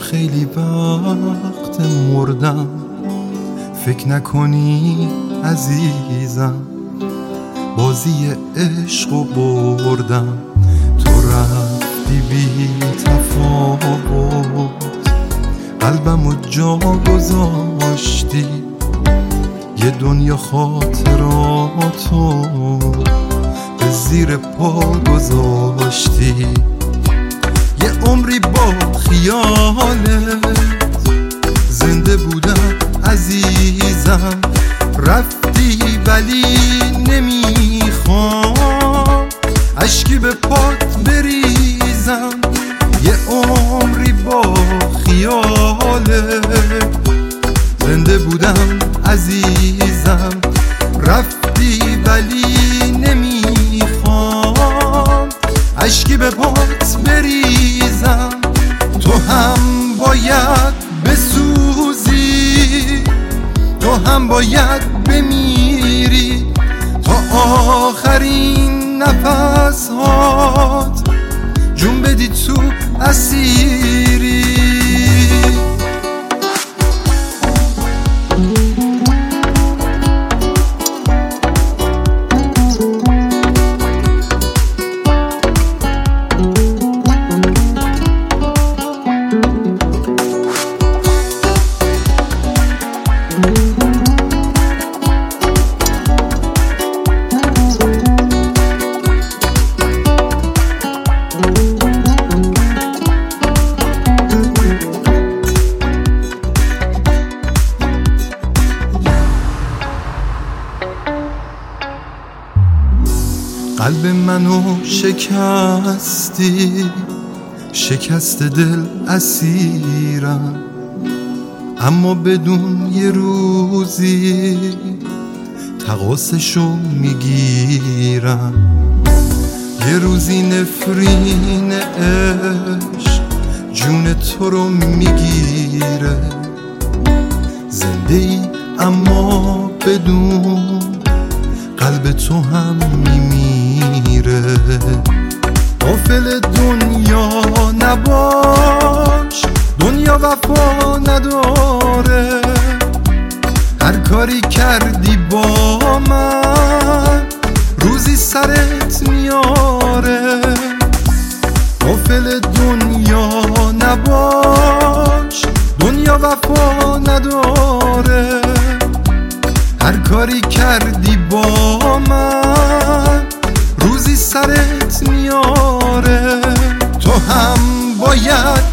خیلی وقت مردم، فکر نکنی عزیزم بازی عشق و بردم. تو رفتی بی تفاوت، قلبمو جا گذاشتی، یه دنیا خاطراتو به زیر پا گذاشتی. یه عمری با خیالت زنده بودم عزیزم، رفتی ولی نمیخوام اشکی به پات بریزم. یه عمری با خیالت زنده بودم عزیزم، رفتی ولی نمیخوام اشکی به پات بریزم. تو هم باید بسوزی، تو هم باید بمیری، تا آخرین نفس هات جون بدی تو اسیری. قلب منو شکستی، شکست دل اسیرم، اما بدون یه روزی تقاصشو میگیرم. یه روزی نفرین عشق جون تو رو میگیره، زنده ای اما بدون قلب تو هم میمیره. غافل دنیا نباش، دنیا وفا نداره، هر کاری کردی با من روزی سرت میاره. غافل دنیا نباش، دنیا وفا نداره، هر کاری کردی با من روزی سرت میاره. تو هم باید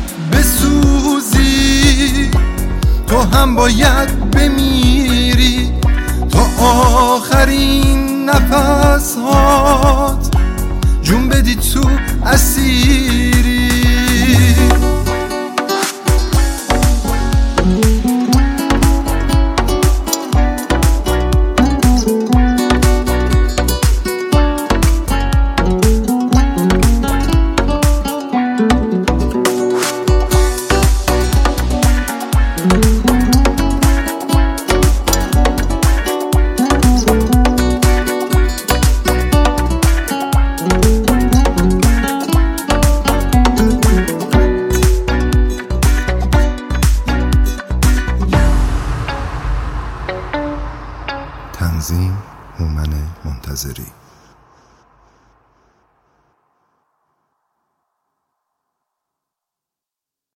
بسوزی، تو هم باید بمیری، تا آخرین نفس هات جون بدی تو اسیری. تنظیم هومن منتظری.